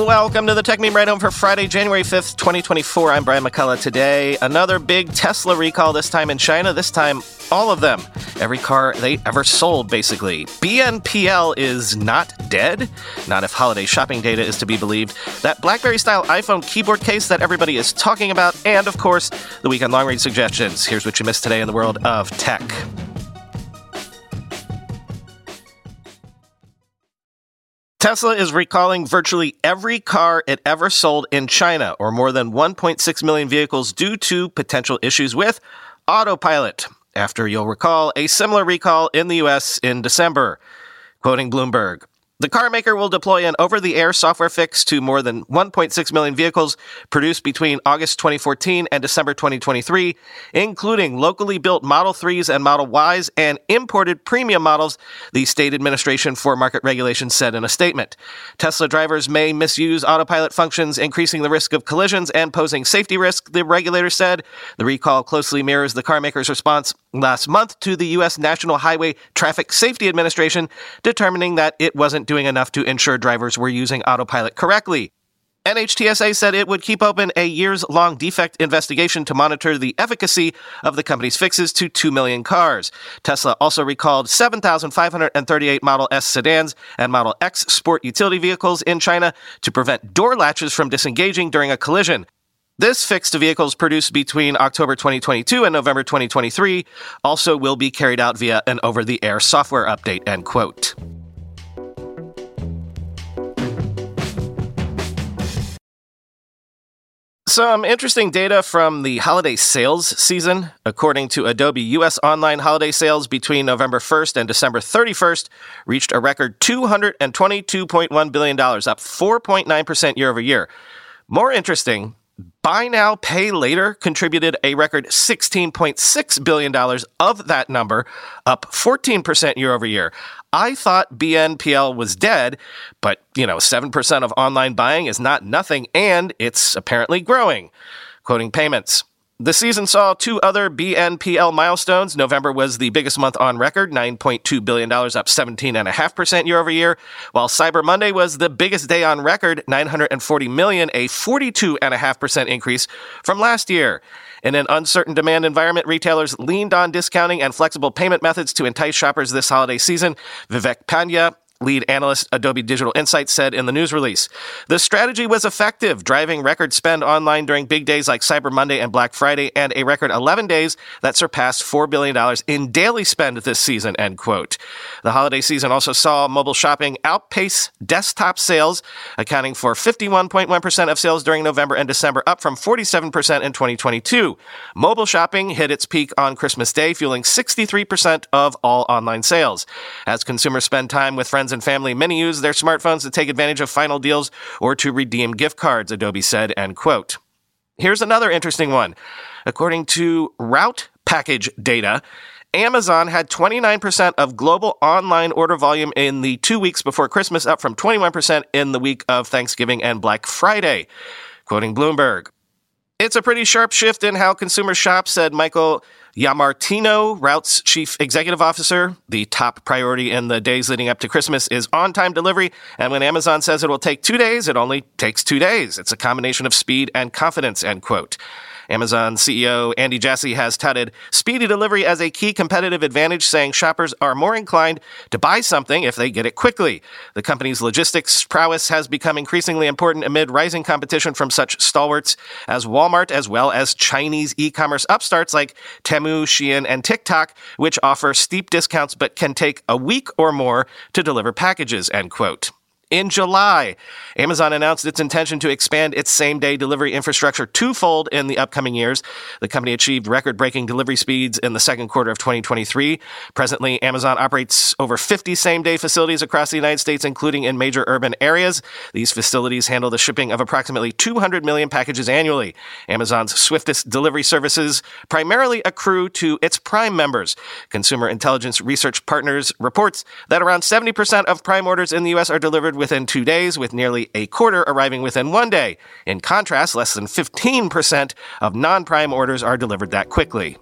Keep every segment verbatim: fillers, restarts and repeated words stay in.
Welcome to the Tech Meme Ride Home for Friday, January fifth, twenty twenty-four. I'm Brian McCullough. Today, another big Tesla recall, this time in China. This time, all of them. Every car they ever sold, basically. B N P L is not dead. Not if holiday shopping data is to be believed. That BlackBerry-style iPhone keyboard case that everybody is talking about. And, of course, the weekend long-read suggestions. Here's what you missed today in the world of tech. Tesla is recalling virtually every car it ever sold in China, or more than one point six million vehicles, due to potential issues with autopilot, after, you'll recall, a similar recall in the U S in December. Quoting Bloomberg, the car maker will deploy an over-the-air software fix to more than one point six million vehicles produced between August twenty fourteen and December twenty twenty-three, including locally built Model threes and Model Ys and imported premium models, the State Administration for Market Regulation said in a statement. Tesla drivers may misuse autopilot functions, increasing the risk of collisions and posing safety risk, the regulator said. The recall closely mirrors the car maker's response last month to the U S National Highway Traffic Safety Administration, determining that it wasn't doing enough to ensure drivers were using autopilot correctly. N H T S A said it would keep open a years-long defect investigation to monitor the efficacy of the company's fixes to two million cars. Tesla also recalled seven thousand five hundred thirty-eight Model S sedans and Model X sport utility vehicles in China to prevent door latches from disengaging during a collision. This fix to vehicles produced between October twenty twenty-two and November twenty twenty-three also will be carried out via an over-the-air software update, end quote. Some interesting data from the holiday sales season. According to Adobe, U S online holiday sales between November first and December thirty-first reached a record two hundred twenty-two point one billion dollars, up four point nine percent year over year. More interesting, Buy Now, Pay Later contributed a record sixteen point six billion dollars of that number, up fourteen percent year over year. I thought B N P L was dead, but, you know, seven percent of online buying is not nothing, and it's apparently growing. Quoting payments. The season saw two other B N P L milestones. November was the biggest month on record, nine point two billion dollars, up seventeen point five percent year over year, while Cyber Monday was the biggest day on record, nine hundred forty million dollars, a forty-two point five percent increase from last year. In an uncertain demand environment, retailers leaned on discounting and flexible payment methods to entice shoppers this holiday season. Vivek Pandya, lead analyst, Adobe Digital Insights, said in the news release. The strategy was effective, driving record spend online during big days like Cyber Monday and Black Friday, and a record eleven days that surpassed four billion dollars in daily spend this season, end quote. The holiday season also saw mobile shopping outpace desktop sales, accounting for fifty-one point one percent of sales during November and December, up from forty-seven percent in twenty twenty-two. Mobile shopping hit its peak on Christmas Day, fueling sixty-three percent of all online sales. As consumers spend time with friends and family, many use their smartphones to take advantage of final deals or to redeem gift cards, Adobe said, end quote. Here's another interesting one. According to Route Package data, Amazon had twenty-nine percent of global online order volume in the two weeks before Christmas, up from twenty-one percent in the week of Thanksgiving and Black Friday. Quoting Bloomberg, it's a pretty sharp shift in how consumers shop, said Michael Yamartino, Route's chief executive officer. The top priority in the days leading up to Christmas is on-time delivery, and when Amazon says it will take two days, it only takes two days. It's a combination of speed and confidence, end quote. Amazon C E O Andy Jassy has touted speedy delivery as a key competitive advantage, saying shoppers are more inclined to buy something if they get it quickly. The company's logistics prowess has become increasingly important amid rising competition from such stalwarts as Walmart, as well as Chinese e-commerce upstarts like Temu, Shein, and TikTok, which offer steep discounts but can take a week or more to deliver packages, end quote. In July, Amazon announced its intention to expand its same-day delivery infrastructure twofold in the upcoming years. The company achieved record-breaking delivery speeds in the second quarter of twenty twenty-three. Presently, Amazon operates over fifty same-day facilities across the United States, including in major urban areas. These facilities handle the shipping of approximately two hundred million packages annually. Amazon's swiftest delivery services primarily accrue to its Prime members. Consumer Intelligence Research Partners reports that around seventy percent of Prime orders in the U S are delivered within two days, with nearly a quarter arriving within one day. In contrast, less than fifteen percent of non-Prime orders are delivered that quickly.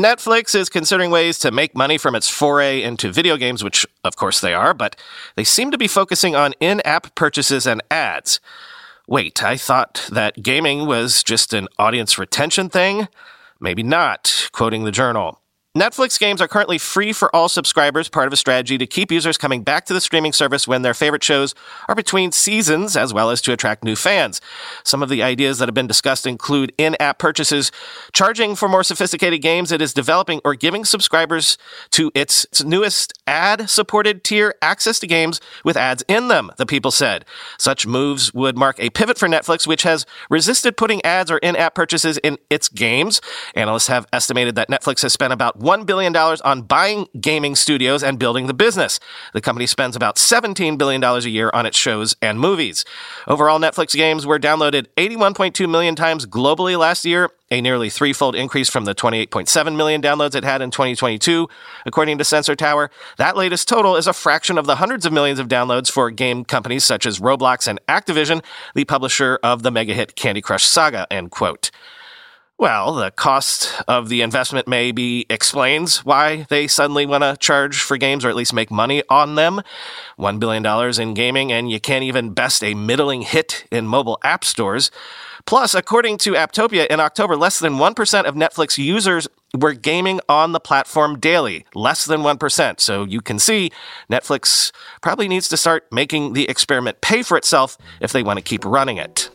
Netflix is considering ways to make money from its foray into video games, which of course they are, but they seem to be focusing on in-app purchases and ads. Wait, I thought that gaming was just an audience retention thing? Maybe not, quoting the Journal. Netflix games are currently free for all subscribers, part of a strategy to keep users coming back to the streaming service when their favorite shows are between seasons, as well as to attract new fans. Some of the ideas that have been discussed include in-app purchases, charging for more sophisticated games it is developing, or giving subscribers to its newest ad-supported tier access to games with ads in them, the people said. Such moves would mark a pivot for Netflix, which has resisted putting ads or in-app purchases in its games. Analysts have estimated that Netflix has spent about one billion dollars on buying gaming studios and building the business. The company spends about seventeen billion dollars a year on its shows and movies. Overall, Netflix games were downloaded eighty-one point two million times globally last year, a nearly threefold increase from the twenty-eight point seven million downloads it had in twenty twenty-two. According to Sensor Tower, that latest total is a fraction of the hundreds of millions of downloads for game companies such as Roblox and Activision, the publisher of the mega-hit Candy Crush Saga, end quote. Well, the cost of the investment maybe explains why they suddenly want to charge for games, or at least make money on them. one billion dollars in gaming, and you can't even best a middling hit in mobile app stores. Plus, according to Apptopia, in October, less than one percent of Netflix users were gaming on the platform daily. Less than one percent. So you can see Netflix probably needs to start making the experiment pay for itself if they want to keep running it.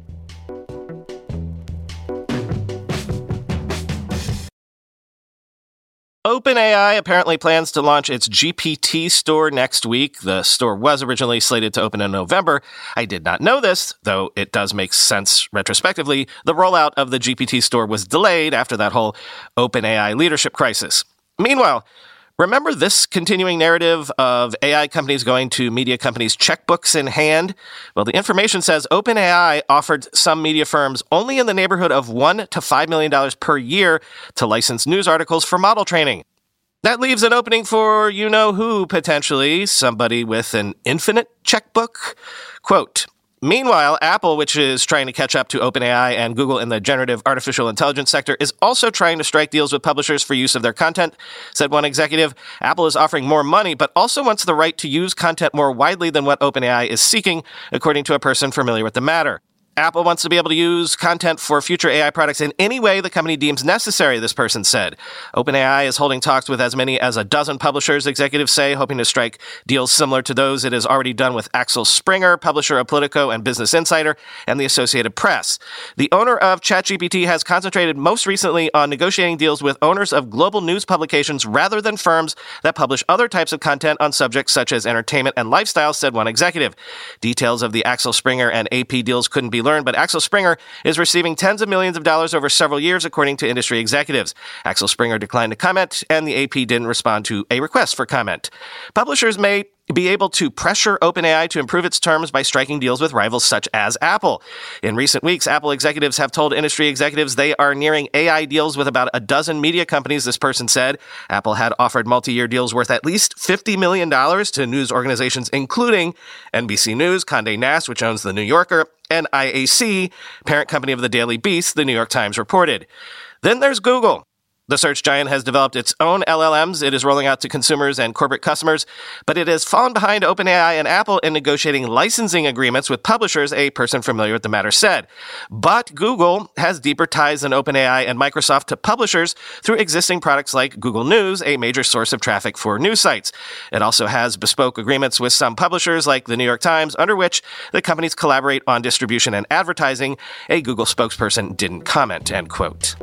OpenAI apparently plans to launch its G P T store next week. The store was originally slated to open in November. I did not know this, though it does make sense retrospectively. The rollout of the G P T store was delayed after that whole OpenAI leadership crisis. Meanwhile, remember this continuing narrative of A I companies going to media companies' checkbooks in hand? Well, the information says OpenAI offered some media firms only in the neighborhood of one to five million dollars per year to license news articles for model training. That leaves an opening for you-know-who, potentially, somebody with an infinite checkbook. Quote, meanwhile, Apple, which is trying to catch up to OpenAI and Google in the generative artificial intelligence sector, is also trying to strike deals with publishers for use of their content, said one executive. Apple is offering more money, but also wants the right to use content more widely than what OpenAI is seeking, according to a person familiar with the matter. Apple wants to be able to use content for future A I products in any way the company deems necessary, this person said. OpenAI is holding talks with as many as a dozen publishers, executives say, hoping to strike deals similar to those it has already done with Axel Springer, publisher of Politico and Business Insider, and the Associated Press. The owner of ChatGPT has concentrated most recently on negotiating deals with owners of global news publications rather than firms that publish other types of content on subjects such as entertainment and lifestyle, said one executive. Details of the Axel Springer and A P deals couldn't be learned, but Axel Springer is receiving tens of millions of dollars over several years, according to industry executives. Axel Springer declined to comment, and the A P didn't respond to a request for comment. Publishers may be able to pressure OpenAI to improve its terms by striking deals with rivals such as Apple. In recent weeks, Apple executives have told industry executives they are nearing A I deals with about a dozen media companies, this person said. Apple had offered multi-year deals worth at least fifty million dollars to news organizations, including N B C News, Condé Nast, which owns The New Yorker, and I A C, parent company of the Daily Beast, the New York Times reported. Then there's Google. The search giant has developed its own L L Ms it is rolling out to consumers and corporate customers, but it has fallen behind OpenAI and Apple in negotiating licensing agreements with publishers, a person familiar with the matter said. But Google has deeper ties than OpenAI and Microsoft to publishers through existing products like Google News, a major source of traffic for news sites. It also has bespoke agreements with some publishers like the New York Times, under which the companies collaborate on distribution and advertising. A Google spokesperson didn't comment, end quote.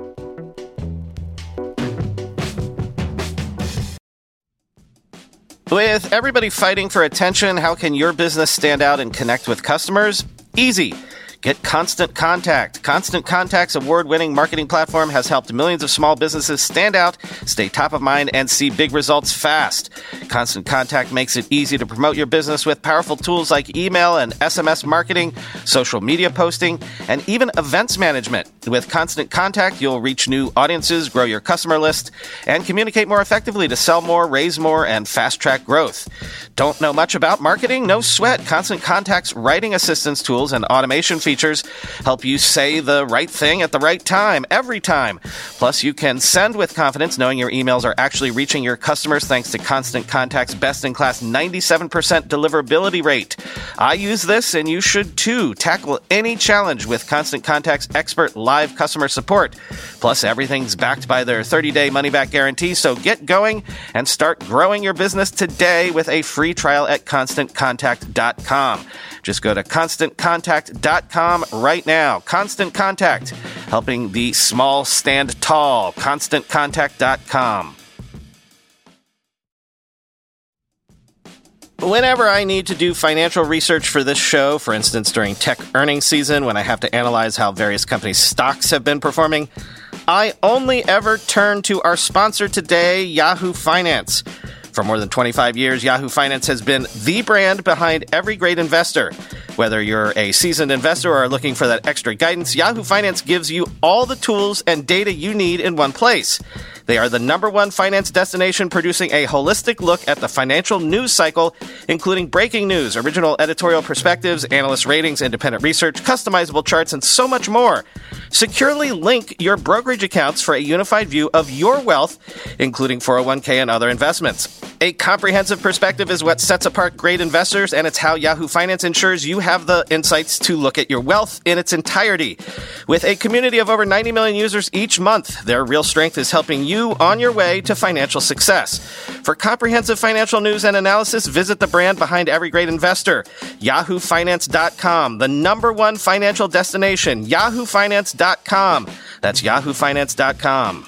With everybody fighting for attention, how can your business stand out and connect with customers? Easy. Get Constant Contact. Constant Contact's award-winning marketing platform has helped millions of small businesses stand out, stay top of mind, and see big results fast. Constant Contact makes it easy to promote your business with powerful tools like email and S M S marketing, social media posting, and even events management. With Constant Contact, you'll reach new audiences, grow your customer list, and communicate more effectively to sell more, raise more, and fast-track growth. Don't know much about marketing? No sweat. Constant Contact's writing assistance tools and automation features features help you say the right thing at the right time, every time. Plus, you can send with confidence knowing your emails are actually reaching your customers thanks to Constant Contact's best-in-class ninety-seven percent deliverability rate. I use this, and you should too. Tackle any challenge with Constant Contact's expert live customer support. Plus, everything's backed by their thirty-day money-back guarantee, so get going and start growing your business today with a free trial at constant contact dot com. Just go to constant contact dot com right now. Constant Contact, helping the small stand tall. constant contact dot com. Whenever I need to do financial research for this show, for instance during tech earnings season when I have to analyze how various companies' stocks have been performing, I only ever turn to our sponsor today, Yahoo Finance. For more than twenty-five years, Yahoo Finance has been the brand behind every great investor. Whether you're a seasoned investor or are looking for that extra guidance, Yahoo Finance gives you all the tools and data you need in one place. They are the number one finance destination producing a holistic look at the financial news cycle, including breaking news, original editorial perspectives, analyst ratings, independent research, customizable charts, and so much more. Securely link your brokerage accounts for a unified view of your wealth, including four oh one k and other investments. A comprehensive perspective is what sets apart great investors, and it's how Yahoo Finance ensures you have the insights to look at your wealth in its entirety. With a community of over ninety million users each month, their real strength is helping you on your way to financial success. For comprehensive financial news and analysis, visit the brand behind every great investor, yahoo finance dot com, the number one financial destination, yahoo finance dot com. That's yahoo finance dot com.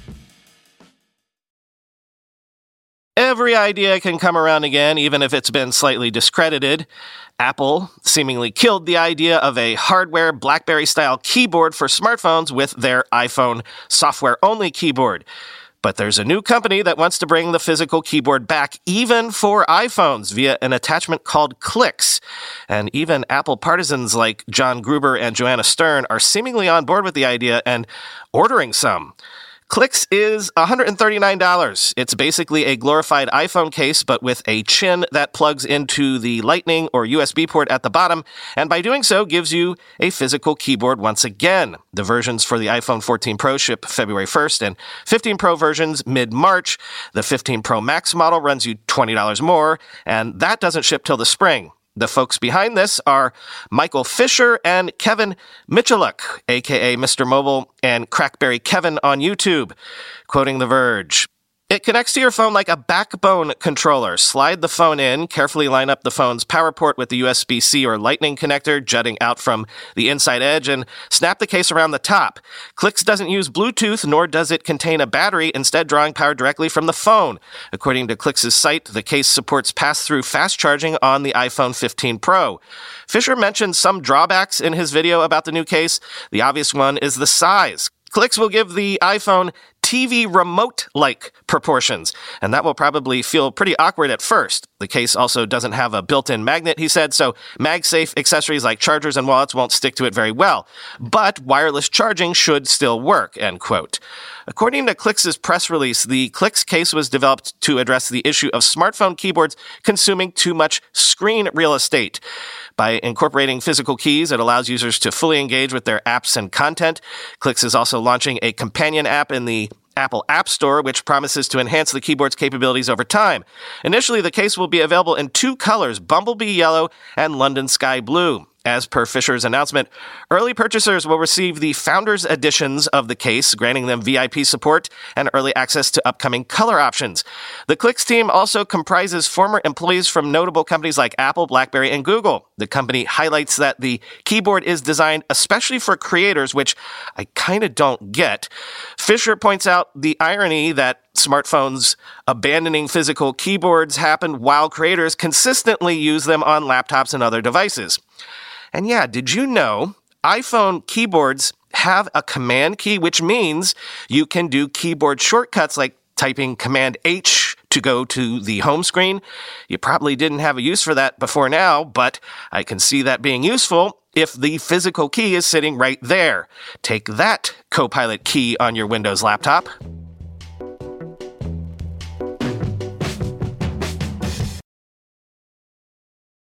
Every idea can come around again, even if it's been slightly discredited. Apple seemingly killed the idea of a hardware BlackBerry-style keyboard for smartphones with their iPhone software-only keyboard. But there's a new company that wants to bring the physical keyboard back, even for iPhones, via an attachment called Clicks. And even Apple partisans like John Gruber and Joanna Stern are seemingly on board with the idea and ordering some. Clicks is one hundred thirty-nine dollars. It's basically a glorified iPhone case, but with a chin that plugs into the Lightning or U S B port at the bottom, and by doing so gives you a physical keyboard once again. The versions for the iPhone fourteen Pro ship February first, and fifteen Pro versions mid-March. The fifteen Pro Max model runs you twenty dollars more, and that doesn't ship till the spring. The folks behind this are Michael Fisher and Kevin Michaluk, a k a. Mister Mobile and Crackberry Kevin on YouTube. Quoting The Verge, "It connects to your phone like a backbone controller. Slide the phone in, carefully line up the phone's power port with the U S B C or Lightning connector jutting out from the inside edge, and snap the case around the top. Clicks doesn't use Bluetooth, nor does it contain a battery, instead drawing power directly from the phone. According to Clicks' site, the case supports pass-through fast charging on the iPhone fifteen Pro. Fisher mentioned some drawbacks in his video about the new case. The obvious one is the size. Clicks will give the iPhone T V remote-like proportions, and that will probably feel pretty awkward at first. The case also doesn't have a built-in magnet, he said, so MagSafe accessories like chargers and wallets won't stick to it very well. But wireless charging should still work," end quote. According to Clicks' press release, the Clicks case was developed to address the issue of smartphone keyboards consuming too much screen real estate. By incorporating physical keys, it allows users to fully engage with their apps and content. Clicks is also launching a companion app in the Apple App Store, which promises to enhance the keyboard's capabilities over time. Initially, the case will be available in two colors, Bumblebee Yellow and London Sky Blue. As per Fisher's announcement, early purchasers will receive the Founders Editions of the case, granting them V I P support and early access to upcoming color options. The Clicks team also comprises former employees from notable companies like Apple, BlackBerry, and Google. The company highlights that the keyboard is designed especially for creators, which I kind of don't get. Fisher points out the irony that smartphones abandoning physical keyboards happened while creators consistently use them on laptops and other devices. And yeah, did you know iPhone keyboards have a command key, which means you can do keyboard shortcuts like typing Command H to go to the home screen? You probably didn't have a use for that before now, but I can see that being useful if the physical key is sitting right there. Take that, Copilot key on your Windows laptop.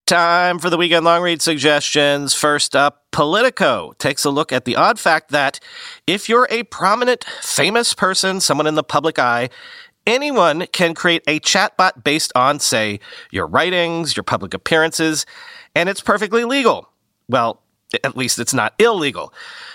Time for the weekend long read suggestions. First up, Politico takes a look at the odd fact that if you're a prominent, famous person, someone in the public eye, anyone can create a chatbot based on, say, your writings, your public appearances, and it's perfectly legal. Well, at least it's not illegal.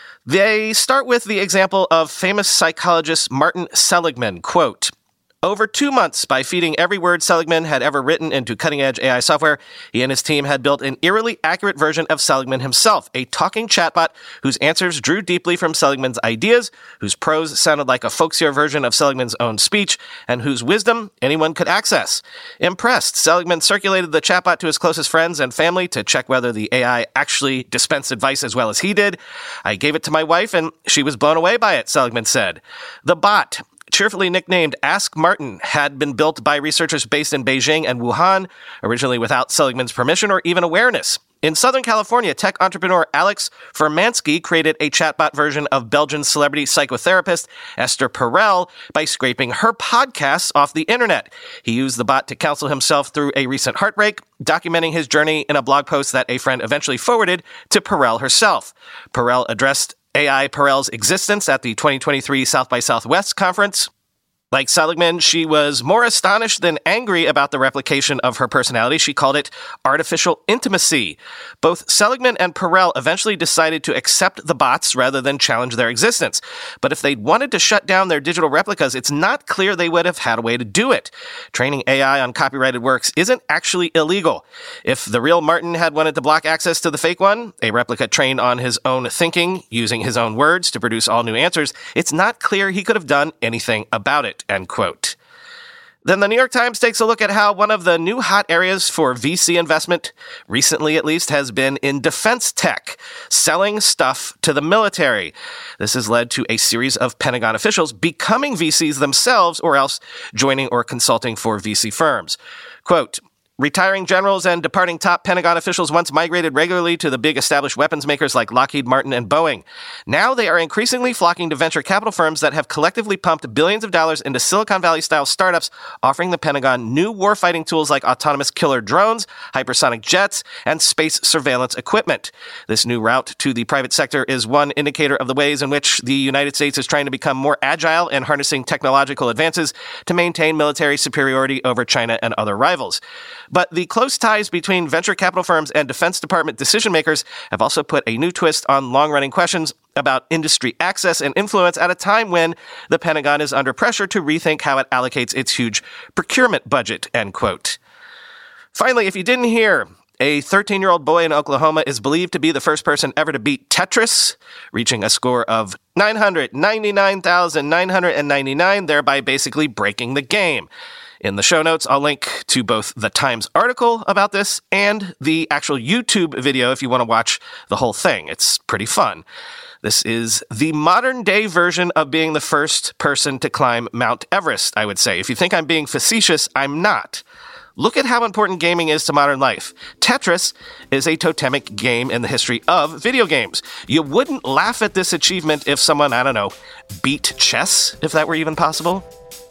They start with the example of famous psychologist Martin Seligman, quote, "Over two months, by feeding every word Seligman had ever written into cutting-edge A I software, he and his team had built an eerily accurate version of Seligman himself, a talking chatbot whose answers drew deeply from Seligman's ideas, whose prose sounded like a folksier version of Seligman's own speech, and whose wisdom anyone could access. Impressed, Seligman circulated the chatbot to his closest friends and family to check whether the A I actually dispensed advice as well as he did. I gave it to my wife, and she was blown away by it," Seligman said. The bot, cheerfully nicknamed Ask Martin, had been built by researchers based in Beijing and Wuhan, originally without Seligman's permission or even awareness. In Southern California, tech entrepreneur Alex Furmansky created a chatbot version of Belgian celebrity psychotherapist Esther Perel by scraping her podcasts off the internet. He used the bot to counsel himself through a recent heartbreak, documenting his journey in a blog post that a friend eventually forwarded to Perel herself. Perel addressed A I Perel's existence at the twenty twenty-three South by Southwest conference. Like Seligman, she was more astonished than angry about the replication of her personality. She called it artificial intimacy. Both Seligman and Perel eventually decided to accept the bots rather than challenge their existence. But if they'd wanted to shut down their digital replicas, it's not clear they would have had a way to do it. Training A I on copyrighted works isn't actually illegal. If the real Martin had wanted to block access to the fake one, a replica trained on his own thinking, using his own words to produce all new answers, it's not clear he could have done anything about it. End quote. Then the New York Times takes a look at how one of the new hot areas for V C investment, recently at least, has been in defense tech, selling stuff to the military. This has led to a series of Pentagon officials becoming V Cs themselves or else joining or consulting for V C firms. Quote, "Retiring generals and departing top Pentagon officials once migrated regularly to the big established weapons makers like Lockheed Martin and Boeing. Now they are increasingly flocking to venture capital firms that have collectively pumped billions of dollars into Silicon Valley-style startups, offering the Pentagon new warfighting tools like autonomous killer drones, hypersonic jets, and space surveillance equipment. This new route to the private sector is one indicator of the ways in which the United States is trying to become more agile in harnessing technological advances to maintain military superiority over China and other rivals. But the close ties between venture capital firms and Defense Department decision-makers have also put a new twist on long-running questions about industry access and influence at a time when the Pentagon is under pressure to rethink how it allocates its huge procurement budget," end quote. Finally, if you didn't hear, a thirteen-year-old boy in Oklahoma is believed to be the first person ever to beat Tetris, reaching a score of nine hundred ninety-nine thousand nine hundred ninety-nine, thereby basically breaking the game. In the show notes, I'll link to both the Times article about this and the actual YouTube video if you want to watch the whole thing. It's pretty fun. This is the modern-day version of being the first person to climb Mount Everest, I would say. If you think I'm being facetious, I'm not. Look at how important gaming is to modern life. Tetris is a totemic game in the history of video games. You wouldn't laugh at this achievement if someone, I don't know, beat chess, if that were even possible.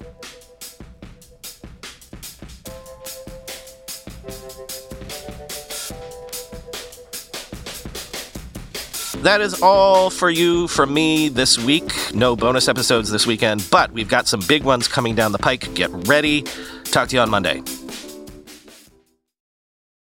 That is all for you from me this week. No bonus episodes this weekend, but we've got some big ones coming down the pike. Get ready. Talk to you on Monday.